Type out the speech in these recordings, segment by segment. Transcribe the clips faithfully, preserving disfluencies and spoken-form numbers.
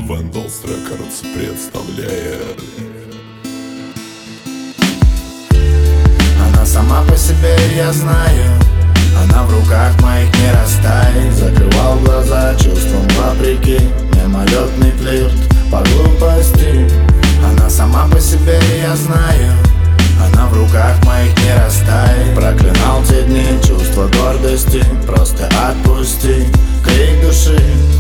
Vandals Records представляет. Она сама по себе, я знаю, она в руках моих не растает. Закрывал глаза чувством вопреки, мимолетный флирт по глупости. Она сама по себе, я знаю, она в руках моих не растает. Проклинал те дни, чувство гордости, просто отпусти крик души.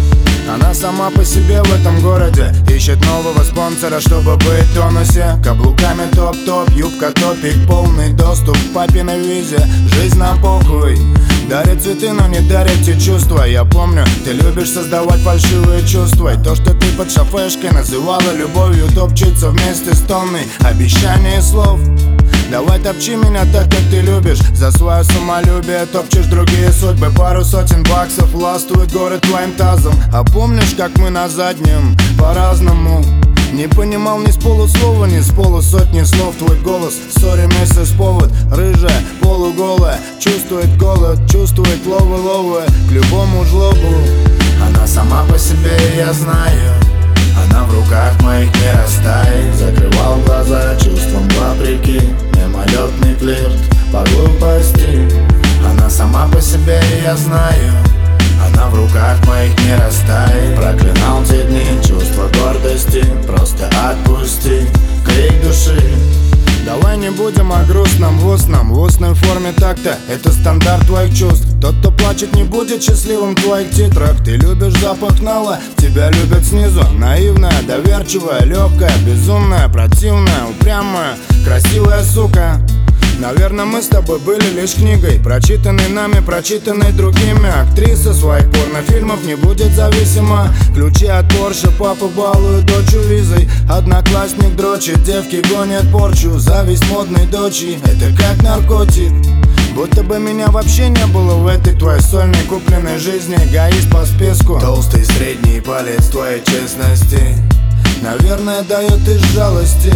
Она сама по себе в этом городе ищет нового спонсора, чтобы быть в тонусе. Каблуками топ-топ, юбка топик, полный доступ к папиной визе. Жизнь на похуй, дарит цветы, но не дарит те чувства. Я помню, ты любишь создавать фальшивые чувства. И то, что ты под шофешкой называла любовью, топчется вместе с тонной обещаний и слов. Давай топчи меня так, как ты любишь. За свое самолюбие топчешь другие судьбы. Пару сотен баксов властвует город твоим тазом. А помнишь, как мы на заднем по-разному? Не понимал ни с полуслова, ни с полусотни слов. Твой голос, сори, месяц повод. Рыжая, полуголая, чувствует голод, чувствует ловы-ловы к любому жлобу. Она сама по себе, я знаю, она в руках моих не растает. Закрывал глаза чувством вопреки, мимолетный флирт по глупости. Она сама по себе, я знаю, она в руках моих не растает. Проклинал те дни, чувство гордости, просто отпусти крик души. Давай не будем о грустном в устном, в устной форме так-то это стандарт твоих чувств. Тот, кто плачет, не будет счастливым в твоих титрах. Ты любишь запах нала, тебя любят снизу. Наивная, доверчивая, легкая, безумная, противная, упрямая, красивая сука. Наверное, мы с тобой были лишь книгой, прочитанной нами, прочитанной другими. Актриса своих порнофильмов не будет зависима. Ключи от Порше, папа балует дочь визой. Одноклассник дрочит, девки гонят порчу. Зависть модной дочи, это как наркотик. Будто бы меня вообще не было в этой твоей сольной купленной жизни. Эгоист по списку, толстый средний палец твоей честности, наверное, дает из жалости.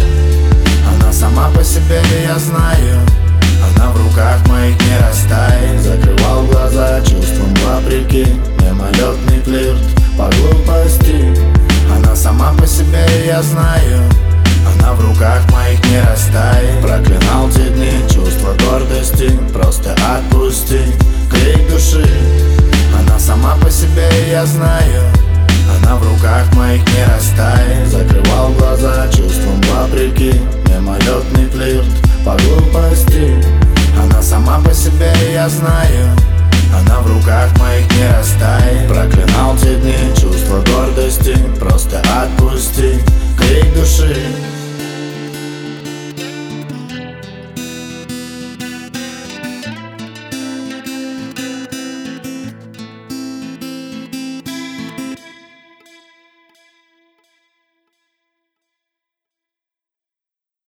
Она сама по себе, я знаю, она в руках моих не растает. Закрывал глаза чувством вопреки, мимолетный флирт по глупости. Она сама по себе, я знаю, она в руках моих не растает. Проклинал те дни, чувство гордости, просто отпусти крик души. Она сама по себе, я знаю, она в руках моих не растает. Закрывал глаза чувством вопреки, мимолетный флирт по глупости. Она сама по себе, я знаю, она в руках моих не растает. Проклинал те дни, чувство гордости, просто отпусти крик души.